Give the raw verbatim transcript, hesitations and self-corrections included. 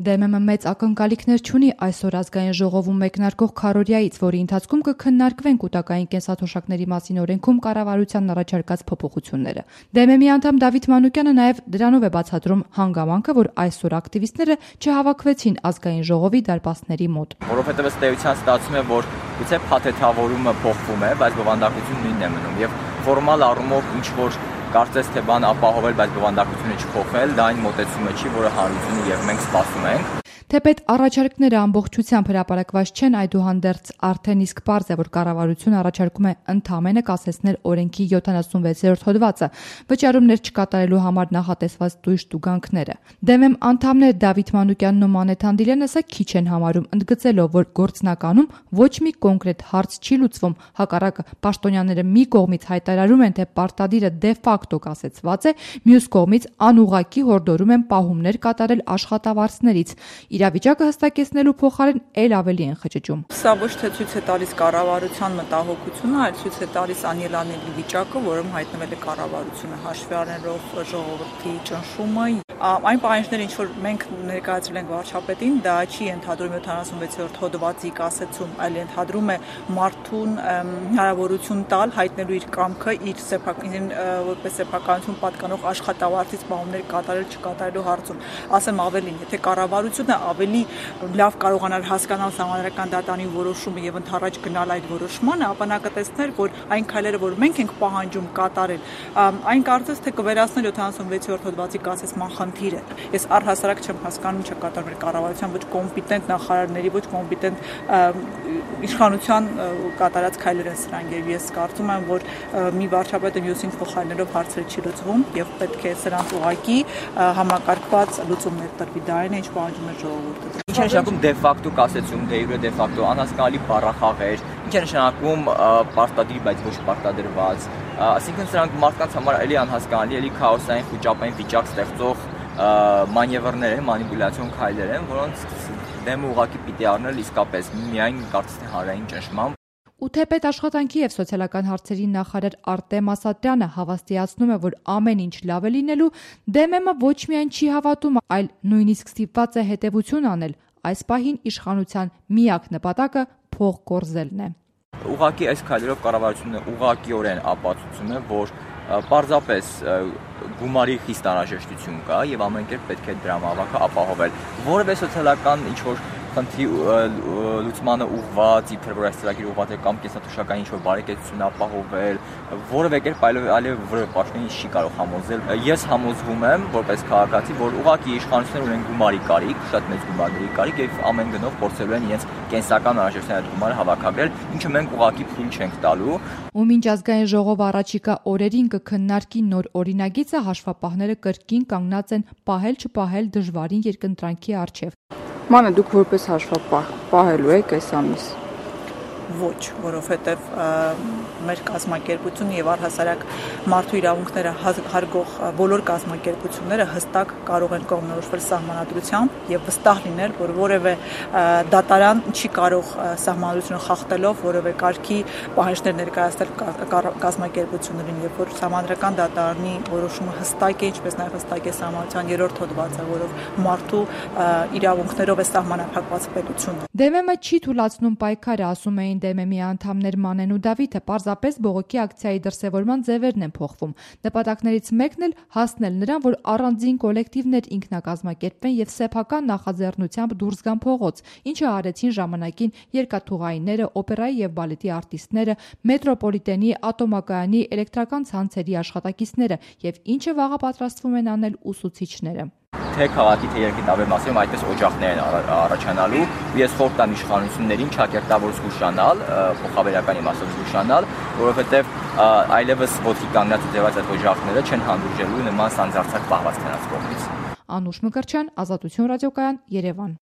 Դե էմ էմ-ը մեծ ակնկալիքներ չունի այսօր ազգային ժողովում մեկնարկող քարոզիայից, որի ընթացքում կքննարկվեն կൂട്ടակային կենսաթոշակների մասին օրենքում կառավարությանն առաջարկած փոփոխությունները։ Դե էմ էմ-ի անդամ Դավիթ Մանուկյանը նաև դրանով է բացատրում հանգամանքը, որ այսօր ակտիվիստները չհավաքվեցին ազգային ժողովի դարպասների մոտ։ Որովհետև ըստ էության ստացվում է, որ գուցե փաթեթավորումը փոխվում է, բայց բովանդակությունն նույնն է մնում եւ ֆորմալ առումով ինչ որ կարծես թե բան ապահովել, բայց բովանդակությունը չփոխվել, դա այն մոտեցումը չի, որը հանրությունը եւ մենք սպասում ենք։ Թեպետ առաջարկները ամբողջությամբ հրապարակված չեն, այդուհանդերձ արդեն իսկ պարզ է, որ կառավարությունը առաջարկում է ընդամենը կասեցնել օրենքի յոթանասունվեցերորդ հոդվածը, վճարումներ չկատարելու համար նախատեսված տույժ տուգանքները։ Դե էմ էմ անդամներ Դավիթ Մանուկյանն ու Մանեթ Անդիլյանը սա քիչ են համարում, ընդգծելով, որ գործնականում ոչ մի կոնկրետ հարց չի լուծվում, հակառակը պաշտոնյաները մի կողմից հայտարարում են, թե պարտադիրը դե ֆակտո կասեցված է, մյուս կողմից անուղղակի հորդորում են պահումներ կատարել աշխատավարձներից։ Իրավիճակը հստակեցնելու փոխարեն էլ ավելի են խճճում։ Սա ոչ թե ցույց է տալիս կառավարության մտահոգությունը, այլ ցույց է տալիս անելանելի վիճակը, որում հայտնվել է կառավարությունը, հաշվի առնելով ժողովրդի ճնշումը, այն պահանջները, ինչ որ մենք ներկայացրել ենք վարչապետին, դա չի ընդհանրում յոթանասունվեցերորդ հոդվածի կասեցում, այլ ընդհանրում է մարդուն հնարավորություն տալ հայտնելու իր կամքը, իր սեփական որպես սեփականություն պատկանող աշխատավարձից պահումներ կատարել չկատարելու հարցում։ Ասեմ ավելին, եթե կառավարությունը ավելի լավ կարողանար հասկանալ Սահմանադրական դատարանի որոշումը եւ ընդառաջ գնալ այդ որոշմանը, ապա նա կտեսներ, որ այն քայլերը, որ մենք ենք պահանջում կատարել, այն կարծես թե կվերացնել յոթանասունվեցերորդ հոդվածի կասեցման խնդիրը։ Ես առհասարակ չեմ հասկանում չկատարվել կառավարության ոչ կոմպետենտ նախարարների, ոչ կոմպետենտ իշխանության կատարած քայլեր են սրանք եւ ես կարծում եմ, որ մի վարչապետը մյուսին փոխարինելով հարցերը չի լուծվում եւ պետք է սրանց ուղղակի համակարգված լուծումներ տրվի, դա այն է, ինչ պահանջում է ժողովուրդը։ Ինչ է նշանակում դե ֆակտո կասեցում, դե յուրե դե ֆակտո անհասկանալի բառախաղեր, ինչ է նշանակում պարտադիր, բայց ոչ պարտադրված, այսինքն սրանք մարդկանց համար էլի անհասկանալի, էլի քաոսային խոճապային վիճակ ստեղծող մանևրներ են, մանիպուլյացիոն քայլեր են, որոնց դեմ ուղղակի պիտի առնել իսկապես միայն կարծես թե հանրային ճնշմամբ։ Ու թեպետ աշխատանքի եւ սոցիալական հարցերի նախարար Արտեմ Ասատրյանը հավաստիացնում է, որ ամեն ինչ լավ է լինելու, դե էմ էմ-ը ոչ միայն չի հավատում, այլ նույնիսկ ստիպված է հետևություն անել։ Այս պահին իշխանության միակ նպատակը փող կորզելն է։ Ուղղակի այս քայլերով կառավարությունը ուղղակիորեն ապացուցում է, որ պարզապես գումարի խիստ անհրաժեշտություն կա եւ ամեն կերպ պետք է դրա հավաքը ապահովել։ Որևէ սոցիալական ինչ որ խնդրի լուծմանը ուղղված, իբր որ այս ծրագիրը ուղղված է կամ կենսաթոշակային ինչ-որ բարեկեցություն ապահովել, որևէ կերպ այլև այլև որևէ պաշտոնյա չի կարող համոզել։ Ես համոզվում եմ, որպես քաղաքացի, որ ուղղակի իշխանությունները ունեն գումարի կարիք, շատ մեծ գումարների կարիք եւ ամեն գնով փորձելու են իրենց կենսական անհրաժեշտության այդ գումարը հավաքագրել, ինչը մենք ուղղակի փուլ չենք տալու։ Ու մինչ ազգային ժողովը առաջիկա օրերին կքննարկի նոր օրինագիծը, հաշվապահները կրկին կանգնած են պահել չպահել դժվարին երկընտրանքի առջև։ Մանե, դուք որպես հաշվապահ պահելու եք այս ամիս։ Ոչ, որովհետև մեր կազմակերպությունը եւ առհասարակ մարդու իրավունքները հարգող բոլոր կազմակերպությունները հստակ կարող են կողմնորոշվել սահմանադրությամբ եւ վստահ լինել, որ որևէ դատարան չի կարող սահմանադրությունը խախտելով որևէ կարգի պահանջներ ներկայացնել կազմակերպություններին, երբ որ Սահմանադրական դատարանի որոշումը հստակ է, ինչպես նաեւ հստակ է Սահմանադրության երրորդ հոդվածը, որով մարդու իրավունքներով է սահմանափակված պետությունը։ դե էմ էմ-ը չի թույլատրում պայքարը, ասում էին դե էմ էմ-ի անդամներ Մանեն ու Դավիթը, պարզապես բողոքի ակցիայի դրսևորման ձևերն են փոխվում։ Նպատակներից մեկն էլ հասնել նրան, որ առանձին կոլեկտիվներ ինքնակազմակերպվեն եւ սեփական նախաձեռնությամբ դուրս գան փողոց, ինչը արեցին ժամանակին երկաթուղայինները, օպերայի եւ բալետի արտիստները, մետրոպոլիտենի, ատոմակայանի, էլեկտրական ցանցերի աշխատակիցները եւ ինչը վաղը պատրաստվում են անել ուսուցիչները։ Թե քաղաքի թե երկրի տարբեր մասերում այդպես օջախներ են առաջանալու, ես խորհուրդ տամ իշխանություններին չակերտավոր զգուշանալ, փոխաբերական իմաստով զգուշանալ, որովհետև այլևս ոտքի կանգնած ու ձևած այդ օջախները չեն հանդուրժելու նման սանձարձակ պահվածքներած կողմից։ Անուշ Մկրտչյան, Ազատություն ռադիոկայան, Երևան։